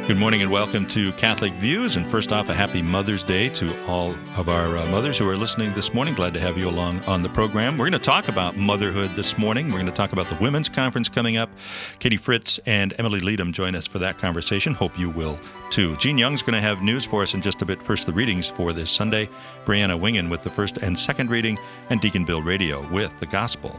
Good morning and welcome to Catholic Views. And first off, a happy Mother's Day to all of our mothers who are listening this morning. Glad to have you along on the program. We're going to talk about motherhood this morning. We're going to talk about the Women's Conference coming up. Katie Fritz and Emily Leadham join us for that conversation. Hope you will too. Gene Young's going to have news for us in just a bit. First, the readings for this Sunday. Brianna Wingen with the first and second reading, and Deacon Bill Radio with the Gospel.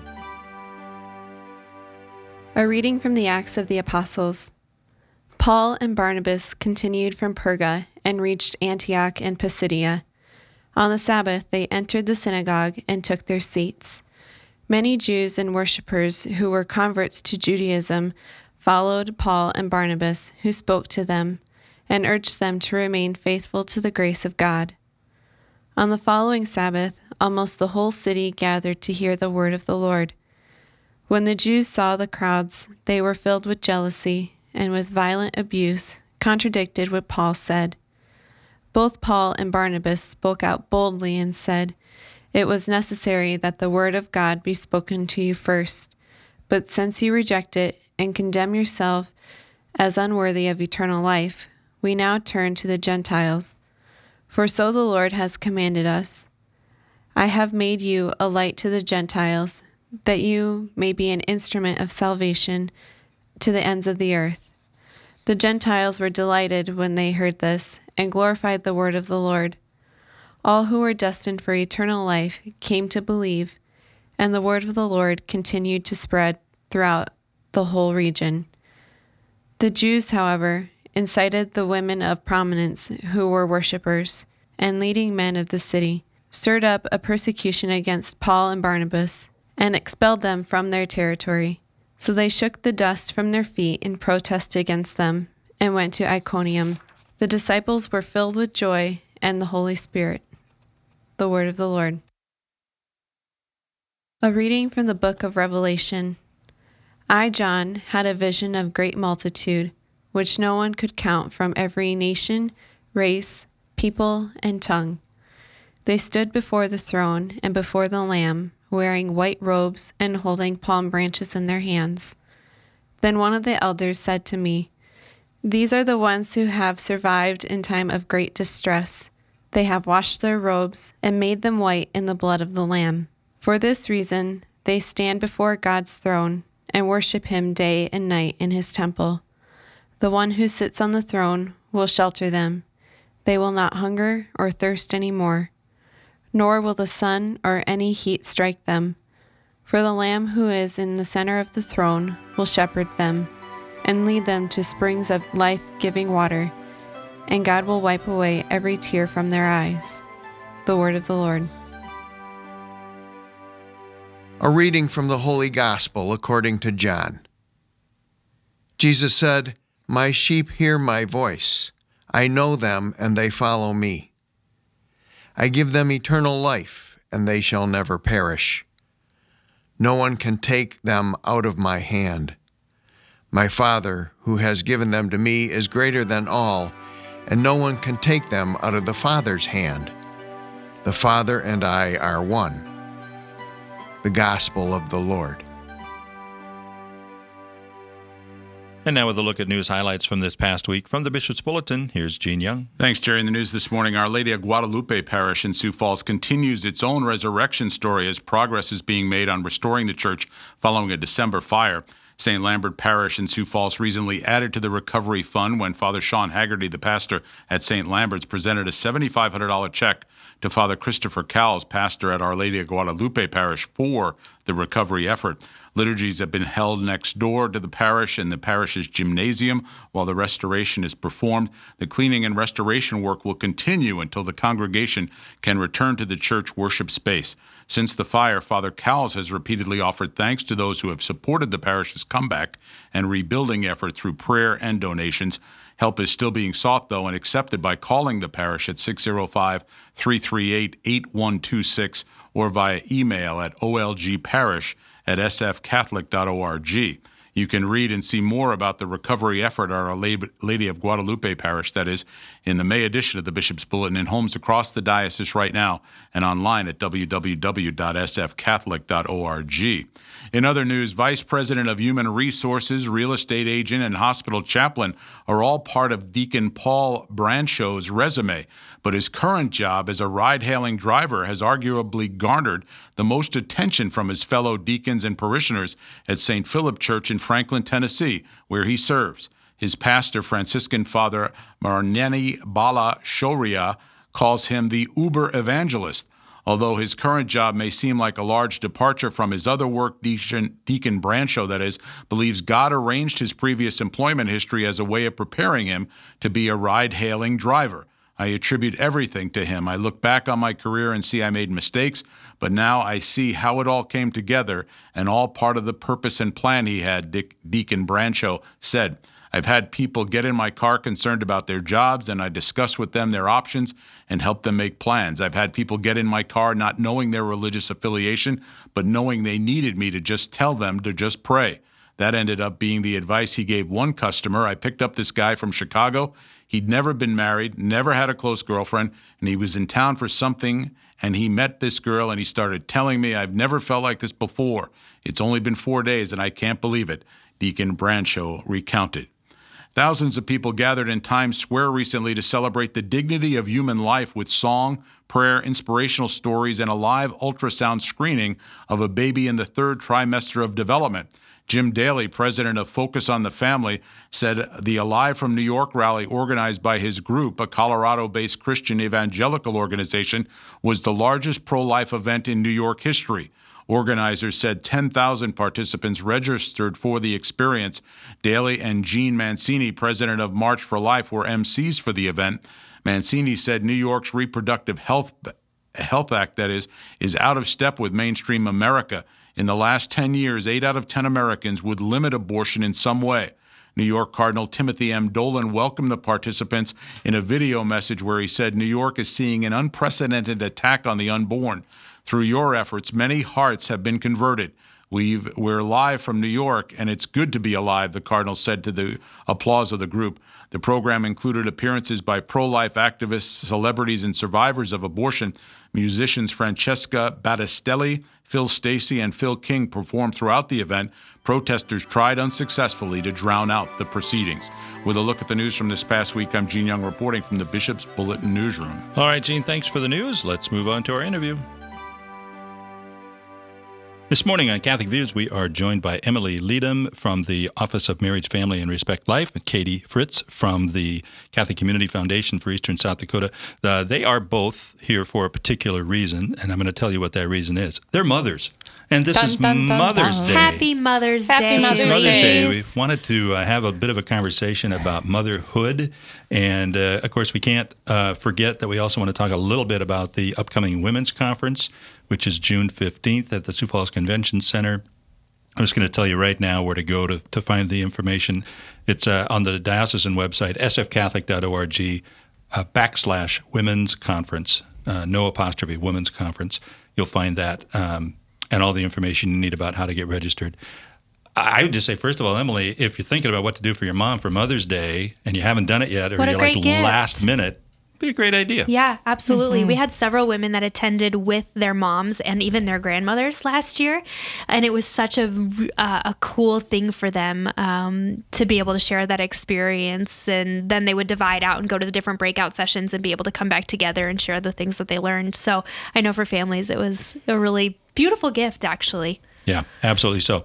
A reading from the Acts of the Apostles. Paul and Barnabas continued from Perga and reached Antioch and Pisidia. On the Sabbath, they entered the synagogue and took their seats. Many Jews and worshippers who were converts to Judaism followed Paul and Barnabas, who spoke to them and urged them to remain faithful to the grace of God. On the following Sabbath, almost the whole city gathered to hear the word of the Lord. When the Jews saw the crowds, they were filled with jealousy and with violent abuse contradicted what Paul said. Both Paul and Barnabas spoke out boldly and said, "It was necessary that the word of God be spoken to you first. But since you reject it and condemn yourself as unworthy of eternal life, we now turn to the Gentiles. For so the Lord has commanded us. I have made you a light to the Gentiles, that you may be an instrument of salvation to the ends of the earth." The Gentiles were delighted when they heard this and glorified the word of the Lord. All who were destined for eternal life came to believe, and the word of the Lord continued to spread throughout the whole region. The Jews, however, incited the women of prominence who were worshippers and leading men of the city, stirred up a persecution against Paul and Barnabas, and expelled them from their territory. So they shook the dust from their feet in protest against them and went to Iconium. The disciples were filled with joy and the Holy Spirit. The word of the Lord. A reading from the book of Revelation. I, John, had a vision of great multitude, which no one could count, from every nation, race, people, and tongue. They stood before the throne and before the Lamb, wearing white robes and holding palm branches in their hands. Then one of the elders said to me, "These are the ones who have survived in time of great distress. They have washed their robes and made them white in the blood of the Lamb. For this reason, they stand before God's throne and worship him day and night in his temple. The one who sits on the throne will shelter them. They will not hunger or thirst any more, nor will the sun or any heat strike them. For the Lamb who is in the center of the throne will shepherd them and lead them to springs of life-giving water, and God will wipe away every tear from their eyes." The word of the Lord. A reading from the Holy Gospel according to John. Jesus said, "My sheep hear my voice. I know them, and they follow me. I give them eternal life, and they shall never perish. No one can take them out of my hand. My Father, who has given them to me, is greater than all, and no one can take them out of the Father's hand. The Father and I are one." The Gospel of the Lord. And now with a look at news highlights from this past week. From the Bishop's Bulletin, here's Gene Young. Thanks, Jerry. In the news this morning, Our Lady of Guadalupe Parish in Sioux Falls continues its own resurrection story as progress is being made on restoring the church following a December fire. St. Lambert Parish in Sioux Falls recently added to the recovery fund when Father Sean Haggerty, the pastor at St. Lambert's, presented a $7,500 check to Father Christopher Cowles, pastor at Our Lady of Guadalupe Parish, for the recovery effort. Liturgies have been held next door to the parish in the parish's gymnasium while the restoration is performed. The cleaning and restoration work will continue until the congregation can return to the church worship space. Since the fire, Father Cowles has repeatedly offered thanks to those who have supported the parish's comeback and rebuilding effort through prayer and donations. Help is still being sought, though, and accepted by calling the parish at 605-338-8126 or via email at olgparish@sfcatholic.org. You can read and see more about the recovery effort at Our Lady of Guadalupe Parish, that is, in the May edition of the Bishop's Bulletin, in homes across the diocese right now and online at www.sfcatholic.org. In other news, Vice President of Human Resources, Real Estate Agent, and Hospital Chaplain are all part of Deacon Paul Brancho's resume, but his current job as a ride-hailing driver has arguably garnered the most attention from his fellow deacons and parishioners at St. Philip Church in Franklin, Tennessee, where he serves. His pastor, Franciscan Father Marnani Bala Shoria, calls him the Uber evangelist. Although his current job may seem like a large departure from his other work, Deacon Brancho, that is, believes God arranged his previous employment history as a way of preparing him to be a ride-hailing driver. I attribute everything to him. I look back on my career and see I made mistakes, but now I see how it all came together and all part of the purpose and plan he had, Deacon Brancho said. I've had people get in my car concerned about their jobs, and I discuss with them their options and help them make plans. I've had people get in my car not knowing their religious affiliation, but knowing they needed me to just tell them to just pray. That ended up being the advice he gave one customer. I picked up this guy from Chicago. He'd never been married, never had a close girlfriend, and he was in town for something, and he met this girl, and he started telling me, I've never felt like this before. It's only been 4 days, and I can't believe it, Deacon Brancho recounted. Thousands of people gathered in Times Square recently to celebrate the dignity of human life with song, prayer, inspirational stories, and a live ultrasound screening of a baby in the third trimester of development. Jim Daly, president of Focus on the Family, said the Alive from New York rally organized by his group, a Colorado-based Christian evangelical organization, was the largest pro-life event in New York history. Organizers said 10,000 participants registered for the experience. Daly and Gene Mancini, president of March for Life, were MCs for the event. Mancini said New York's Reproductive Health Act, that is out of step with mainstream America. In the last 10 years, 8 out of 10 Americans would limit abortion in some way. New York Cardinal Timothy M. Dolan welcomed the participants in a video message where he said New York is seeing an unprecedented attack on the unborn. Through your efforts, many hearts have been converted. We're live from New York, and it's good to be alive, the Cardinal said to the applause of the group. The program included appearances by pro-life activists, celebrities, and survivors of abortion. Musicians Francesca Battistelli, Phil Stacey, and Phil King performed throughout the event. Protesters tried unsuccessfully to drown out the proceedings. With a look at the news from this past week, I'm Gene Young reporting from the Bishop's Bulletin Newsroom. All right, Gene, thanks for the news. Let's move on to our interview. This morning on Catholic Views, we are joined by Emily Leadham from the Office of Marriage, Family, and Respect Life, and Katie Fritz from the Catholic Community Foundation for Eastern South Dakota. They are both here for a particular reason, and I'm going to tell you what that reason is. They're mothers, and this is Mother's Day. Happy Mother's Day. Happy Mother's Day. We wanted to have a bit of a conversation about motherhood, and of course, we can't forget that we also want to talk a little bit about the upcoming Women's Conference, which is June 15th at the Sioux Falls Convention Center. I'm just going to tell you right now where to go to find the information. It's on the diocesan website, sfcatholic.org, /Women's Conference, no apostrophe, Women's Conference. You'll find that and all the information you need about how to get registered. I would just say, first of all, Emily, if you're thinking about what to do for your mom for Mother's Day and you haven't done it yet, or you're like last minute, be a great idea. Yeah, absolutely. We had several women that attended with their moms and even their grandmothers last year, and it was such a cool thing for them to be able to share that experience, and then they would divide out and go to the different breakout sessions and be able to come back together and share the things that they learned. So I know for families it was a really beautiful gift, actually. Yeah, absolutely. So,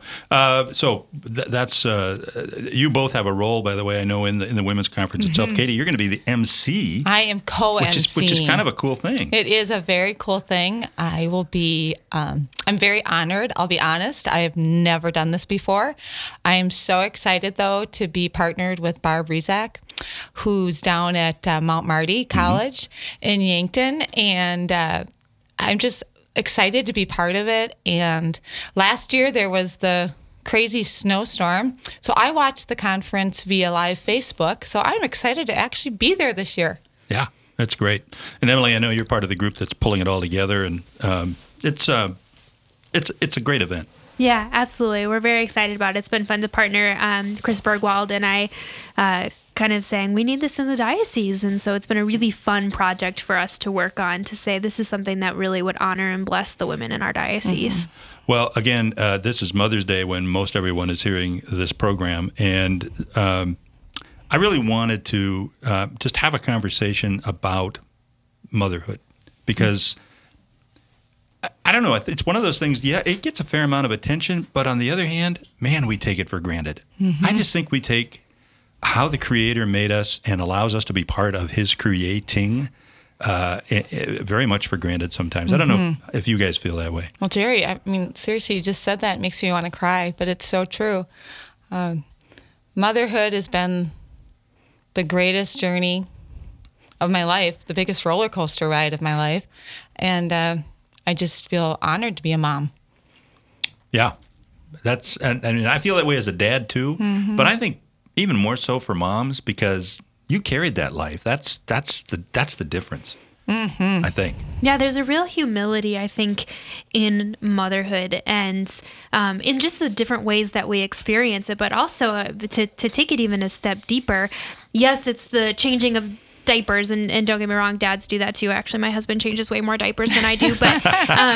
that's you both have a role, by the way. I know in the women's conference itself. Katie, you're going to be the MC. I am co-MC, which is kind of a cool thing. It is a very cool thing. I will be. I'm very honored. I'll be honest. I have never done this before. I am so excited though to be partnered with Barb Rizak, who's down at Mount Marty College in Yankton, and I'm just excited to be part of it. And last year there was the crazy snowstorm, so I watched the conference via live Facebook, so I'm excited to actually be there this year. Yeah, that's great. And Emily, I know you're part of the group that's pulling it all together, and it's a great event. Yeah, absolutely. We're very excited about it. It's been fun to partner. Chris Bergwald and I kind of saying, we need this in the diocese. And so it's been a really fun project for us to work on, to say this is something that really would honor and bless the women in our diocese. Well, again, this is Mother's Day when most everyone is hearing this program. And I really wanted to just have a conversation about motherhood because I don't know. It's one of those things, yeah, it gets a fair amount of attention, but on the other hand, man, we take it for granted. I just think we take how the Creator made us and allows us to be part of His creating very much for granted sometimes. I don't know if you guys feel that way. Well, Jerry, I mean, seriously, you just said that. It makes me want to cry, but it's so true. Motherhood has been the greatest journey of my life, the biggest roller coaster ride of my life. And I just feel honored to be a mom. Yeah, and I mean, I feel that way as a dad too, but I think even more so for moms because you carried that life. That's the difference. I think. Yeah, there's a real humility, I think, in motherhood and in just the different ways that we experience it, but also to take it even a step deeper. Yes, it's the changing of diapers, and don't get me wrong, dads do that too. Actually, my husband changes way more diapers than I do, but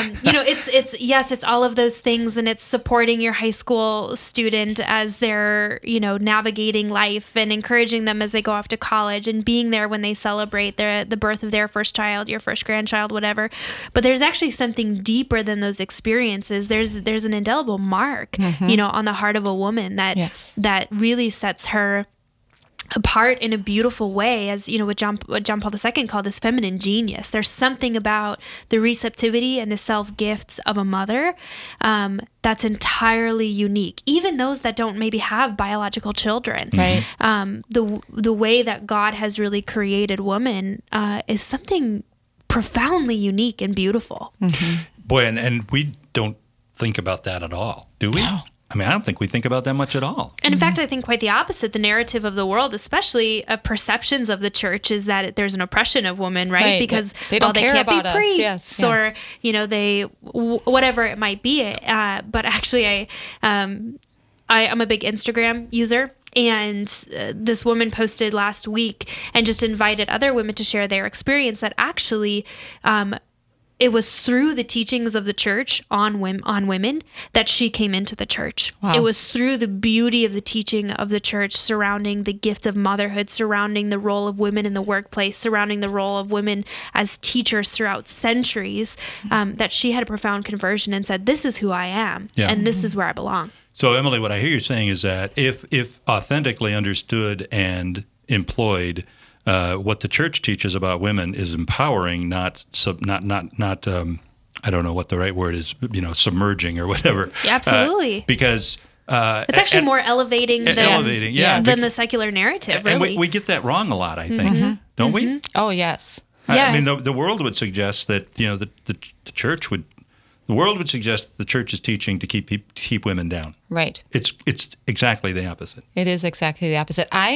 it's all of those things, and it's supporting your high school student as they're navigating life and encouraging them as they go off to college and being there when they celebrate the birth of their first child, your first grandchild, whatever. But there's actually something deeper than those experiences. There's an indelible mark, on the heart of a woman that really sets her apart in a beautiful way, as what John Paul II called this feminine genius. There's something about the receptivity and the self-gifts of a mother that's entirely unique. Even those that don't maybe have biological children, right? The way that God has really created woman is something profoundly unique and beautiful. Boy, and we don't think about that at all, do we? No. I mean, I don't think we think about that much at all. And in fact, I think quite the opposite. The narrative of the world, especially perceptions of the church, is that there's an oppression of women, right? Because they don't care can't about be us. priests, Yes. or they whatever it might be. But actually, I'm a big Instagram user. And this woman posted last week and just invited other women to share their experience that actually it was through the teachings of the church on women that she came into the church. Wow. It was through the beauty of the teaching of the church surrounding the gift of motherhood, surrounding the role of women in the workplace, surrounding the role of women as teachers throughout centuries, that she had a profound conversion and said, this is who I am, and this is where I belong. So, Emily, what I hear you saying is that if authentically understood and employed, what the church teaches about women is empowering, not I don't know what the right word is, submerging or whatever. Yeah, absolutely. Because it's actually more elevating than the secular narrative, really. And we get that wrong a lot, I think, don't we? Oh, yes. Yeah. I mean, the world would suggest that the church would. The world would suggest that the church is teaching to keep women down. Right. It's exactly the opposite. It is exactly the opposite. I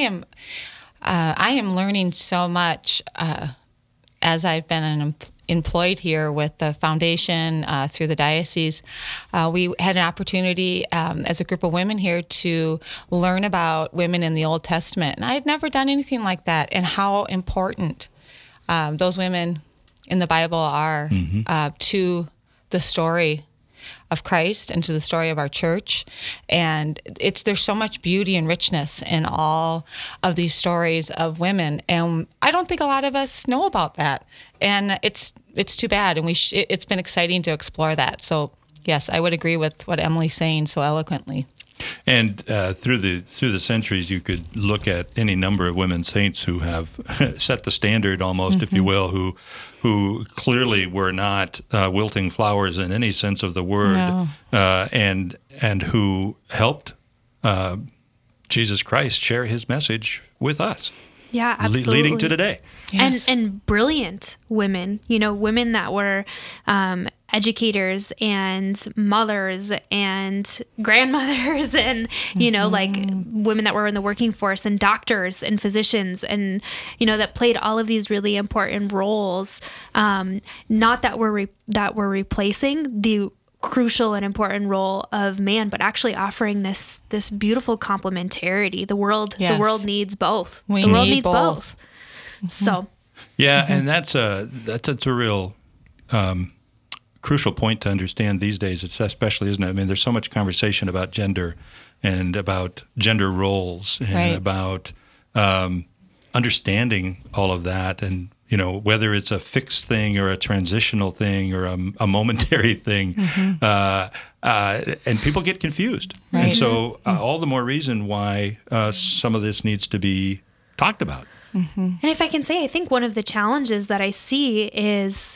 am learning so much as I've been employed here with the foundation through the diocese. We had an opportunity as a group of women here to learn about women in the Old Testament. And I had never done anything like that, and how important those women in the Bible are to the story of Christ and to the story of our church. And there's so much beauty and richness in all of these stories of women, and I don't think a lot of us know about that, and it's too bad, and it's been exciting to explore that. So yes, I would agree with what Emily's saying so eloquently. And through the centuries, you could look at any number of women saints who have set the standard, almost, if you will, who clearly were not wilting flowers in any sense of the word, No. And who helped Jesus Christ share His message with us. Yeah, absolutely. Leading to today. Yes. And brilliant women, women that were educators and mothers and grandmothers and, like women that were in the working force and doctors and physicians and, that played all of these really important roles. Not that we're replacing the crucial and important role of man, but actually offering this beautiful complementarity. The world needs both. The world needs both. So yeah, and that's a real crucial point to understand these days. It's especially, isn't it? I mean, there's so much conversation about gender and about gender roles and about understanding all of that, and whether it's a fixed thing or a transitional thing or a momentary thing, and people get confused. Right. And so all the more reason why some of this needs to be talked about. And if I can say, I think one of the challenges that I see is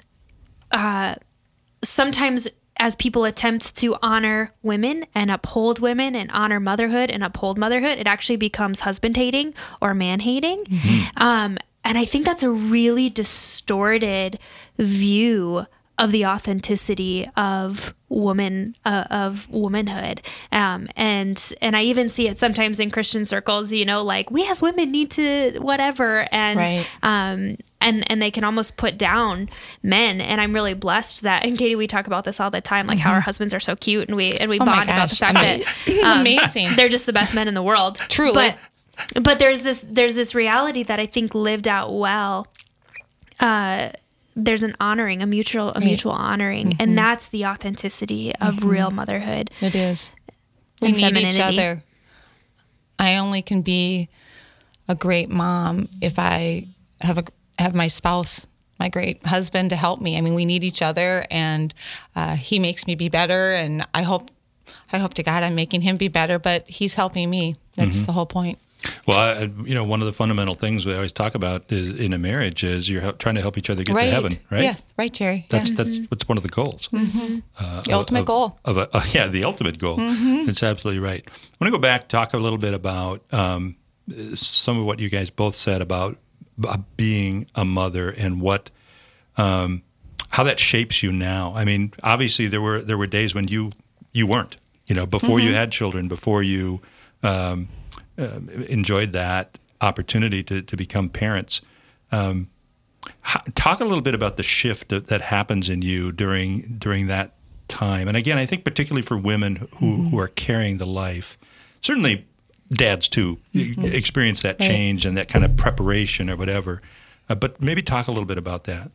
sometimes as people attempt to honor women and uphold women and honor motherhood and uphold motherhood, it actually becomes husband hating or man hating. And I think that's a really distorted view of the authenticity of womanhood. And I even see it sometimes in Christian circles, like we as women need to whatever. And, and they can almost put down men. And I'm really blessed that, and Katie, we talk about this all the time, like how our husbands are so cute, and we bond about the fact that amazing. They're just the best men in the world. Truly. But there's this reality that I think lived out well. There's an honoring, a mutual honoring, and that's the authenticity of real motherhood. It is. We need each other. I only can be a great mom if I have my spouse, my great husband, to help me. I mean, we need each other, and he makes me be better, and I hope to God I'm making him be better, but he's helping me. That's the whole point. Well, one of the fundamental things we always talk about is, in a marriage, is you're trying to help each other get to heaven, right? Yeah, right, Jerry. That's what's one of the goals. The ultimate goal. The ultimate goal. That's absolutely right. I want to go back, talk a little bit about some of what you guys both said about being a mother and what, how that shapes you now. I mean, obviously there were days when you weren't, before you had children, before you enjoyed that opportunity to become parents. Talk a little bit about the shift that happens in you during that time. And again, I think particularly for women who are carrying the life, certainly dads too, experience that change and that kind of preparation or whatever. But maybe talk a little bit about that.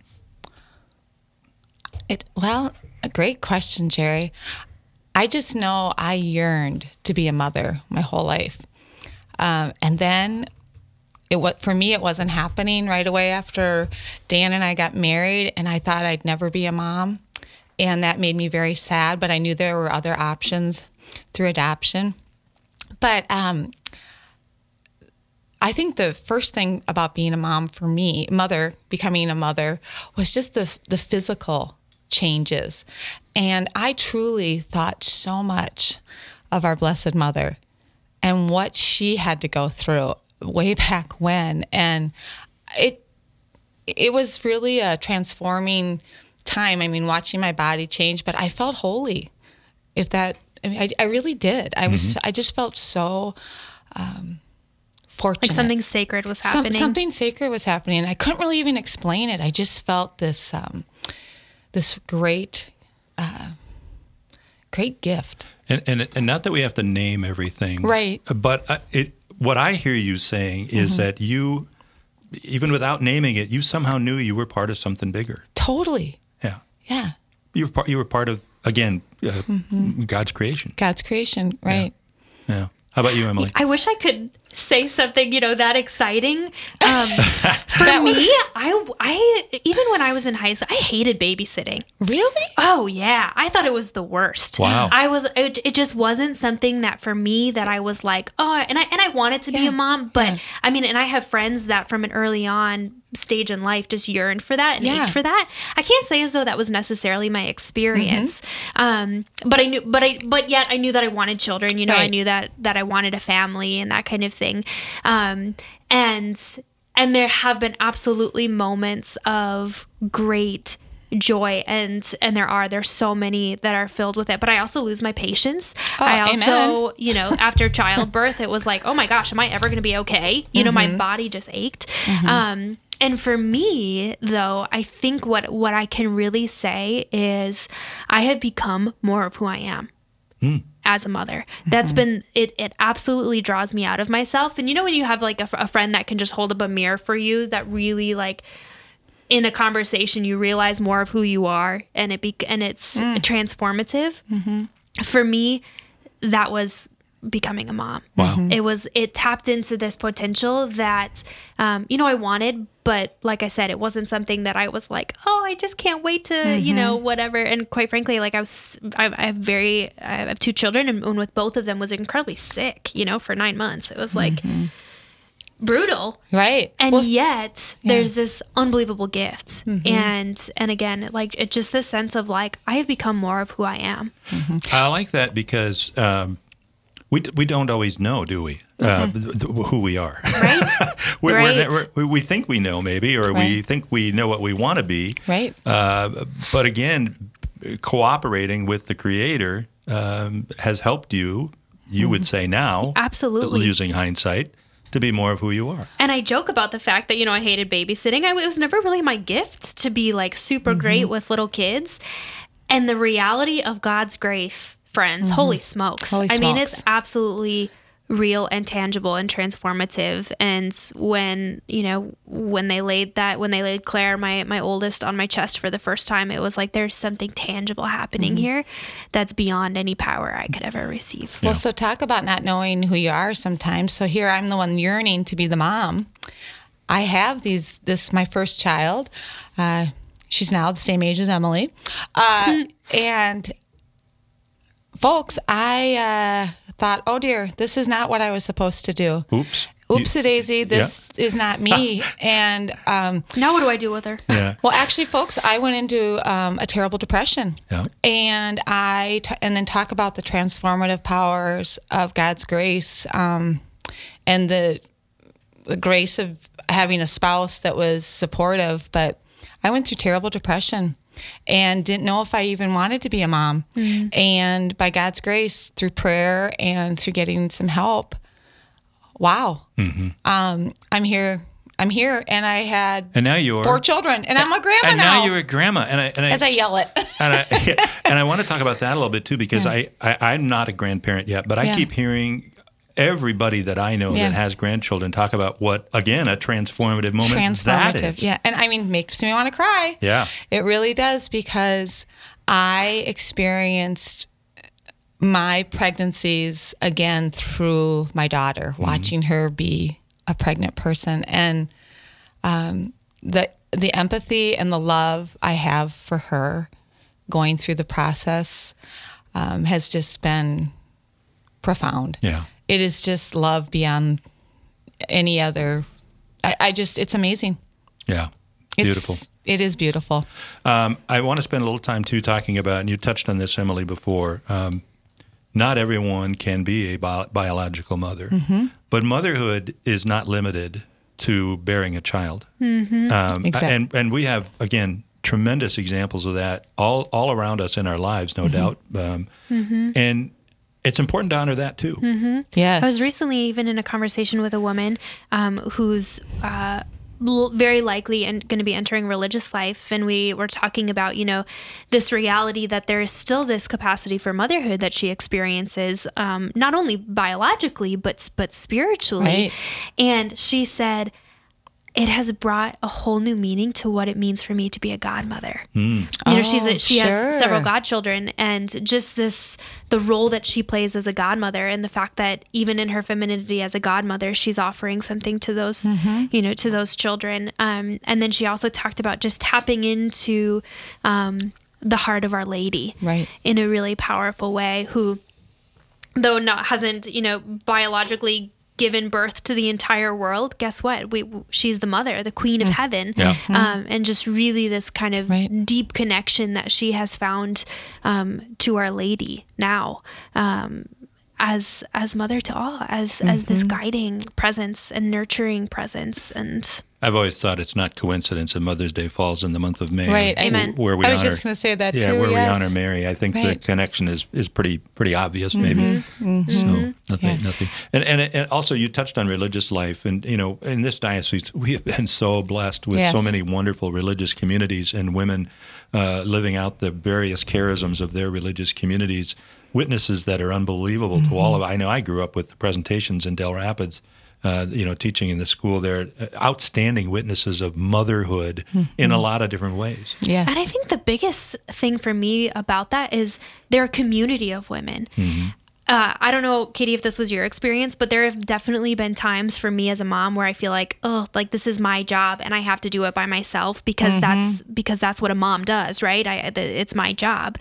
A great question, Jerry. I just know I yearned to be a mother my whole life. And then for me, it wasn't happening right away after Dan and I got married, and I thought I'd never be a mom. And that made me very sad, but I knew there were other options through adoption. But I think the first thing about being a mom for me, becoming a mother, was just the physical changes. And I truly thought so much of our Blessed Mother and what she had to go through way back when. And it was really a transforming time. I mean, watching my body change, but I felt holy. I really did. I just felt so fortunate. Like something sacred was happening. Something sacred was happening. I couldn't really even explain it. I just felt this great gift. And not that we have to name everything, right? But what I hear you saying is that you, even without naming it, you somehow knew you were part of something bigger. Totally. Yeah. You were part of, again, God's creation. God's creation, right? Yeah. How about you, Emily? I wish I could say something, that exciting. For me, I even when I was in high school, I hated babysitting. Really? Oh yeah, I thought it was the worst. Wow. It just wasn't something that for me that I was like, and I wanted to be a mom, but I mean, and I have friends that from an early on stage in life just yearned for that and ached for that. I can't say as though that was necessarily my experience. But yet I knew that I wanted children, right. I knew that I wanted a family and that kind of thing. And there have been absolutely moments of great joy and there's so many that are filled with it, but I also lose my patience. I also, after childbirth, it was like, oh my gosh, am I ever going to be okay? My body just ached. And for me, though, I think what I can really say is I have become more of who I am as a mother. That's been, it absolutely draws me out of myself. And you know when you have like a friend that can just hold up a mirror for you, that really like in a conversation you realize more of who you are, and it's transformative. For me, that was becoming a mom. Wow. It tapped into this potential that, I wanted, but like I said, it wasn't something that I was like, oh, I just can't wait to, whatever. And quite frankly, like I have 2 children, and with both of them was incredibly sick, for 9 months. It was like brutal. Right. And yet there's this unbelievable gift. And again, like it's just this sense of like, I have become more of who I am. I like that because, we don't always know, do we, who we are? Right. We think we know maybe, or we think we know what we want to be. Right. But again, cooperating with the Creator has helped you would say now, absolutely, using hindsight, to be more of who you are. And I joke about the fact that, I hated babysitting. It was never really my gift to be like super great with little kids. And the reality of God's grace, friends, holy smokes. I mean, it's absolutely real and tangible and transformative. And when they laid Claire, my oldest, on my chest for the first time, it was like, there's something tangible happening here that's beyond any power I could ever receive. Well, so talk about not knowing who you are sometimes. So here I'm the one yearning to be the mom. I have my first child. She's now the same age as Emily. And folks, I thought, oh dear, this is not what I was supposed to do. Oopsie-daisy, this is not me. And now what do I do with her? Yeah. Well, actually, folks, I went into a terrible depression. Yeah. And then talk about the transformative powers of God's grace, and the grace of having a spouse that was supportive. But I went through terrible depression and didn't know if I even wanted to be a mom. And by God's grace, through prayer and through getting some help, wow, I'm here, and I had and now you're 4 children, and I'm a grandma and now. now you're a grandma, as I yell it. and I want to talk about that a little bit too, because I'm not a grandparent yet, but I keep hearing everybody that I know that has grandchildren talk about what, again, a transformative moment that is. Yeah, and I mean, makes me want to cry. Yeah. It really does, because I experienced my pregnancies again through my daughter, watching her be a pregnant person, and the empathy and the love I have for her going through the process has just been profound. Yeah. It is just love beyond any other. It's amazing. Yeah. Beautiful. It is beautiful. I want to spend a little time too talking about, and you touched on this, Emily, before, not everyone can be a biological mother, but motherhood is not limited to bearing a child. Exactly. And we have, again, tremendous examples of that all around us in our lives, no doubt. And it's important to honor that too. Yes. I was recently even in a conversation with a woman who's very likely and going to be entering religious life, and we were talking about this reality that there is still this capacity for motherhood that she experiences, not only biologically but spiritually. Right. And she said, it has brought a whole new meaning to what it means for me to be a godmother. She has several godchildren, and just the role that she plays as a godmother, and the fact that even in her femininity as a godmother, she's offering something to those, to those children. And then she also talked about just tapping into the heart of Our Lady, right, in a really powerful way, who, though hasn't biologically given birth to the entire world, guess what? She's the mother, the queen of heaven. Yeah. And just really this kind of deep connection that she has found to Our Lady now. as mother to all, as this guiding presence and nurturing presence. And I've always thought it's not coincidence that Mother's Day falls in the month of May. Right. Amen. Where we I was honor, just going to say that yeah, too. where yes. we honor Mary. I think the Right. connection is pretty obvious, maybe. So nothing. And also you touched on religious life, and in this diocese we have been so blessed with Yes. so many wonderful religious communities and women living out the various charisms of their religious communities. Witnesses that are unbelievable to all of. I know I grew up with the presentations in Del Rapids. Teaching in the school there, outstanding witnesses of motherhood in a lot of different ways. Yes. And I think the biggest thing for me about that is they're a community of women. I don't know, Katie, if this was your experience, but there have definitely been times for me as a mom where I feel like, this is my job and I have to do it by myself because that's what a mom does, right? It's my job.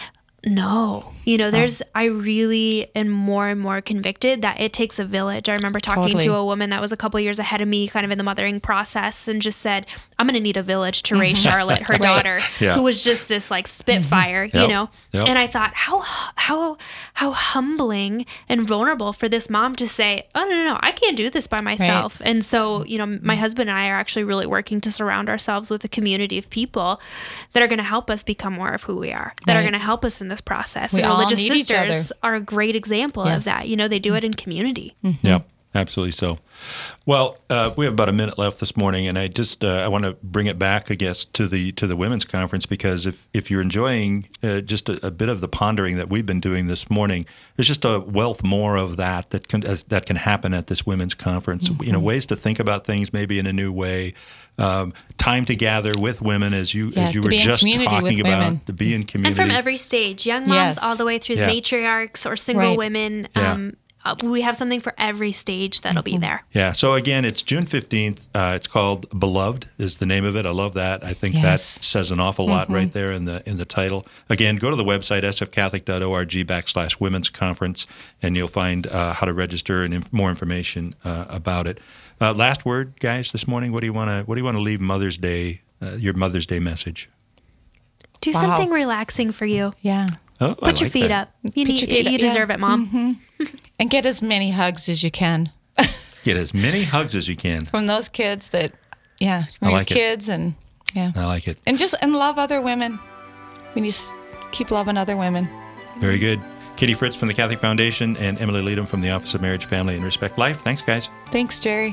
No, I really am more and more convicted that it takes a village. I remember talking to a woman that was a couple years ahead of me kind of in the mothering process and just said, I'm going to need a village to raise Charlotte, her daughter, who was just this like spitfire, Yep. And I thought how humbling and vulnerable for this mom to say, oh, no, I can't do this by myself. Right. And so, my husband and I are actually really working to surround ourselves with a community of people that are going to help us become more of who we are, that are going to help us in this process. We and all Religious need each other. Sisters are a great example of that. They do it in community. Yeah, absolutely so. Well, we have about a minute left this morning, and I just I want to bring it back, I guess, to the women's conference, because if you're enjoying just a bit of the pondering that we've been doing this morning, there's just a wealth more of that can happen at this women's conference. Ways to think about things maybe in a new way. Time to gather with women, as you were just talking about, to be in community. And from every stage, young moms all the way through the matriarchs or single women. We have something for every stage that'll be there. Yeah. So again, it's June 15th. It's called Beloved is the name of it. I love that. I think that says an awful lot right there in the title. Again, go to the website, sfcatholic.org/women's conference, and you'll find how to register and more information about it. Last word, guys, this morning. What do you want to leave Mother's Day? Your Mother's Day message. Do something relaxing for you. Yeah. Oh, Put your feet up. You deserve it, Mom. And get as many hugs as you can. Get as many hugs as you can from those kids that, from your kids, and I like it. And love other women. We need to keep loving other women. Very good. Katie Fritz from the Catholic Foundation and Emily Leadham from the Office of Marriage, Family, and Respect Life. Thanks, guys. Thanks, Jerry.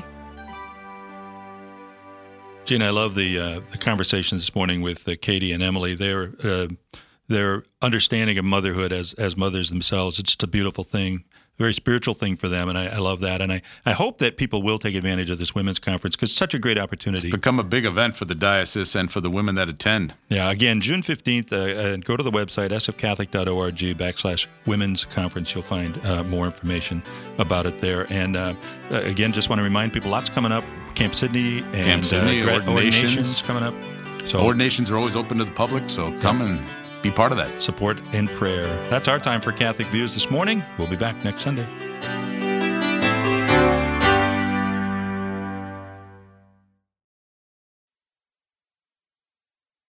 Gene, I love the conversations this morning with Katie and Emily. Their understanding of motherhood as mothers themselves. It's just a beautiful thing, a very spiritual thing for them, and I love that. And I hope that people will take advantage of this women's conference because it's such a great opportunity. It's become a big event for the diocese and for the women that attend. Yeah, again, June 15th, go to the website, sfcatholic.org/women's conference. You'll find more information about it there. And again, just want to remind people, lots coming up. Camp Sydney and ordinations coming up. So ordinations are always open to the public, so come and be part of that. Support and prayer. That's our time for Catholic Views this morning. We'll be back next Sunday.